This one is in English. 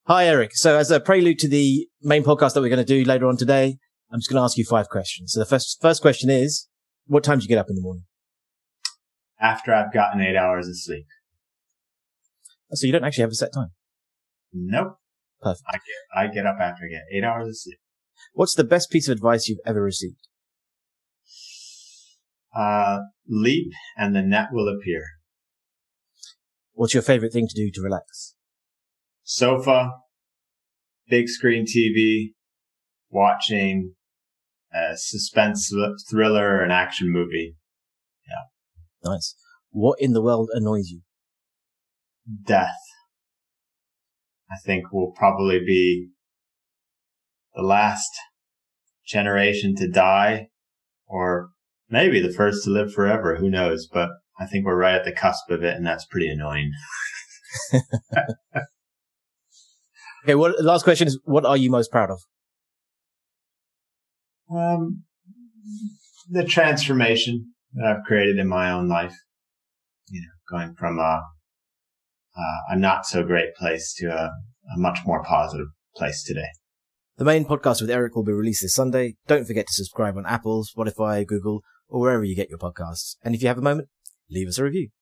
Hi, Eric. So as a prelude to the main podcast that we're going to do later on today, I'm just going to ask you 5 questions. So the first question is, what time do you get up in the morning? After I've gotten 8 hours of sleep. So you don't actually have a set time? Nope. Perfect. I get up after I get 8 hours of sleep. What's the best piece of advice you've ever received? Leap and the net will appear. What's your favorite thing to do to relax? Sofa, big screen TV, watching a suspense thriller or an action movie. Yeah. Nice. What in the world annoys you? Death. I think we'll probably be the last generation to die, or maybe the first to live forever. Who knows? But I think we're right at the cusp of it, and that's pretty annoying. Okay, last question is, what are you most proud of? The transformation that I've created in my own life. Going from a not so great place to a much more positive place today. The main podcast with Eric will be released this Sunday. Don't forget to subscribe on Apple, Spotify, Google, or wherever you get your podcasts. And if you have a moment, leave us a review.